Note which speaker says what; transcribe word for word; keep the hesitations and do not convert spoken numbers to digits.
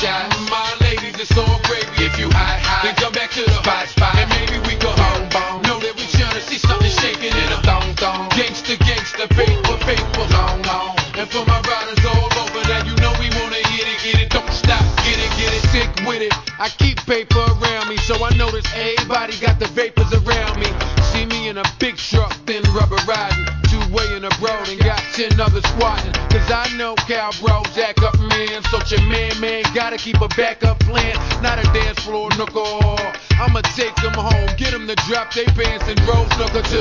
Speaker 1: shot. My ladies, it's all gravy. If you hot, hot, then come back to the spot, spot. And maybe we go home, bone. Know that we tryna see something shaking in a thong, thong. Gangsta, gangsta, paper, paper, long, long. And for my riders all over, now you know we wanna get it, get it. Don't stop, get it, get it. Sick with it. I keep paper around me, so I notice everybody got the vapors around me. See me in a big truck, thin rubber riding. Two-way in a road and got ten others squatting. Cause I know cowbros act up, man. So your man, man, gotta keep a backup plan. Not a dance floor nooker. I'ma take them home, get them to drop they pants and roll snooker to